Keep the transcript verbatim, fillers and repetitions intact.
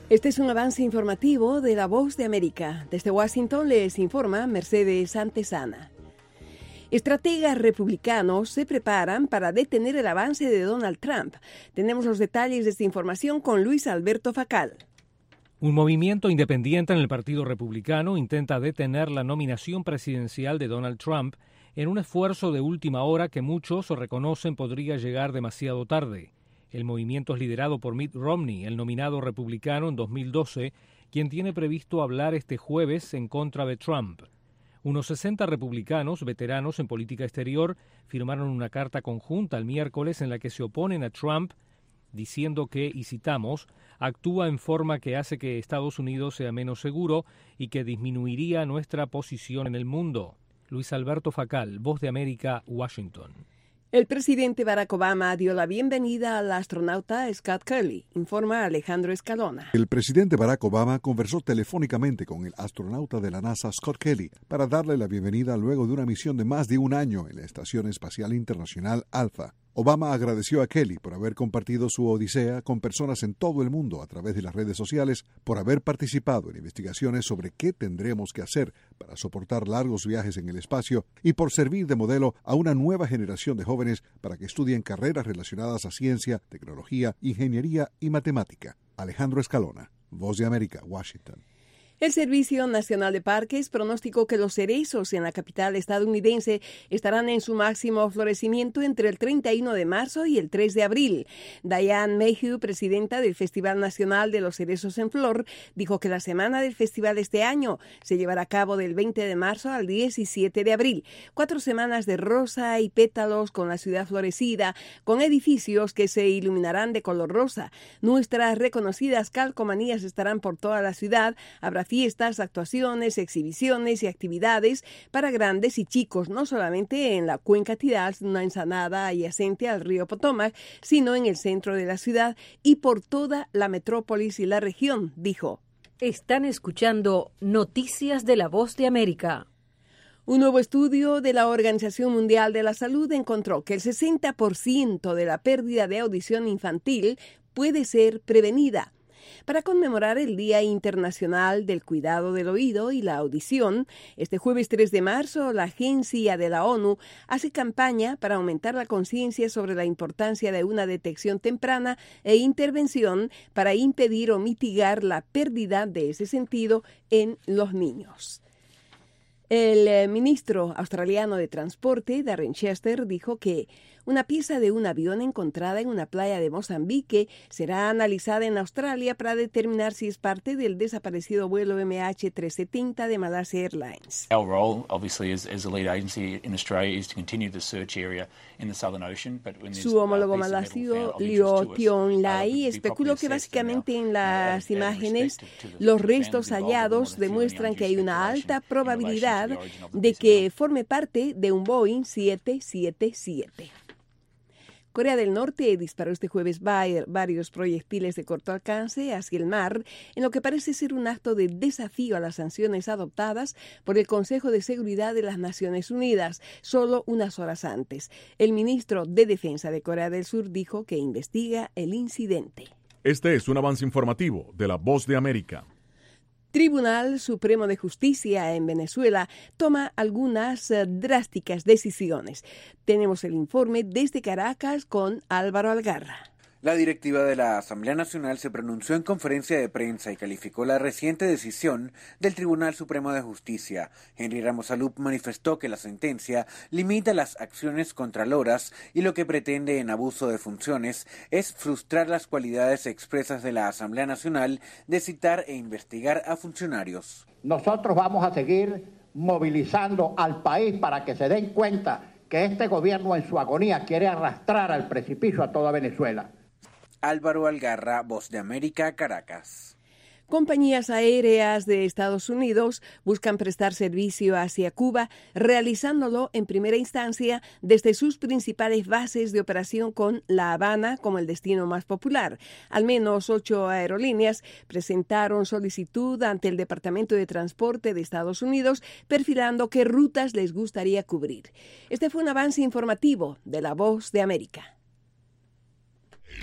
Este es un avance informativo de La Voz de América. Desde Washington les informa Mercedes Antesana. Estrategas republicanos se preparan para detener el avance de Donald Trump. Tenemos los detalles de esta información con Luis Alberto Facal. Un movimiento independiente en el Partido Republicano intenta detener la nominación presidencial de Donald Trump en un esfuerzo de última hora que muchos reconocen podría llegar demasiado tarde. El movimiento es liderado por Mitt Romney, el nominado republicano en dos mil doce, quien tiene previsto hablar este jueves en contra de Trump. Unos sesenta republicanos, veteranos en política exterior, firmaron una carta conjunta el miércoles en la que se oponen a Trump, diciendo que, y citamos, actúa en forma que hace que Estados Unidos sea menos seguro y que disminuiría nuestra posición en el mundo. Luis Alberto Facal, Voz de América, Washington. El presidente Barack Obama dio la bienvenida al astronauta Scott Kelly, informa Alejandro Escalona. El presidente Barack Obama conversó telefónicamente con el astronauta de la NASA Scott Kelly para darle la bienvenida luego de una misión de más de un año en la Estación Espacial Internacional Alpha. Obama agradeció a Kelly por haber compartido su odisea con personas en todo el mundo a través de las redes sociales, por haber participado en investigaciones sobre qué tendremos que hacer para soportar largos viajes en el espacio y por servir de modelo a una nueva generación de jóvenes para que estudien carreras relacionadas a ciencia, tecnología, ingeniería y matemática. Alejandro Escalona, Voz de América, Washington. El Servicio Nacional de Parques pronosticó que los cerezos en la capital estadounidense estarán en su máximo florecimiento entre el treinta y uno de marzo y el tres de abril. Diane Mayhew, presidenta del Festival Nacional de los Cerezos en Flor, dijo que la semana del festival este año se llevará a cabo del veinte de marzo al diecisiete de abril. Cuatro semanas de rosa y pétalos con la ciudad florecida, con edificios que se iluminarán de color rosa. Nuestras reconocidas calcomanías estarán por toda la ciudad. Habrá fiestas, actuaciones, exhibiciones y actividades para grandes y chicos, no solamente en la cuenca tidal, una ensenada adyacente al río Potomac, sino en el centro de la ciudad y por toda la metrópolis y la región, dijo. Están escuchando Noticias de La Voz de América. Un nuevo estudio de la Organización Mundial de la Salud encontró que el sesenta por ciento de la pérdida de audición infantil puede ser prevenida. Para conmemorar el Día Internacional del Cuidado del Oído y la Audición, este jueves tres de marzo, la Agencia de la ONU hace campaña para aumentar la conciencia sobre la importancia de una detección temprana e intervención para impedir o mitigar la pérdida de ese sentido en los niños. El eh, ministro australiano de Transporte, Darren Chester, dijo que una pieza de un avión encontrada en una playa de Mozambique será analizada en Australia para determinar si es parte del desaparecido vuelo M H trescientos setenta de Malaysia Airlines. Our role, obviously, as, as a lead agency in Australia, is to continue the search area in the Southern Ocean. But when Su homólogo malasio, Leo Tion Lai, especuló que básicamente en las imágenes los restos hallados demuestran que hay una alta probabilidad de que forme parte de un Boeing siete siete siete. Corea del Norte disparó este jueves varios proyectiles de corto alcance hacia el mar, en lo que parece ser un acto de desafío a las sanciones adoptadas por el Consejo de Seguridad de las Naciones Unidas, solo unas horas antes. El ministro de Defensa de Corea del Sur dijo que investiga el incidente. Este es un avance informativo de La Voz de América. Tribunal Supremo de Justicia en Venezuela toma algunas uh, drásticas decisiones. Tenemos el informe desde Caracas con Álvaro Algarra. La directiva de la Asamblea Nacional se pronunció en conferencia de prensa y calificó la reciente decisión del Tribunal Supremo de Justicia. Henry Ramos Alup manifestó que la sentencia limita las acciones contraloras y lo que pretende en abuso de funciones es frustrar las cualidades expresas de la Asamblea Nacional de citar e investigar a funcionarios. Nosotros vamos a seguir movilizando al país para que se den cuenta que este gobierno en su agonía quiere arrastrar al precipicio a toda Venezuela. Álvaro Algarra, Voz de América, Caracas. Compañías aéreas de Estados Unidos buscan prestar servicio hacia Cuba, realizándolo en primera instancia desde sus principales bases de operación con La Habana como el destino más popular. Al menos ocho aerolíneas presentaron solicitud ante el Departamento de Transporte de Estados Unidos, perfilando qué rutas les gustaría cubrir. Este fue un avance informativo de La Voz de América.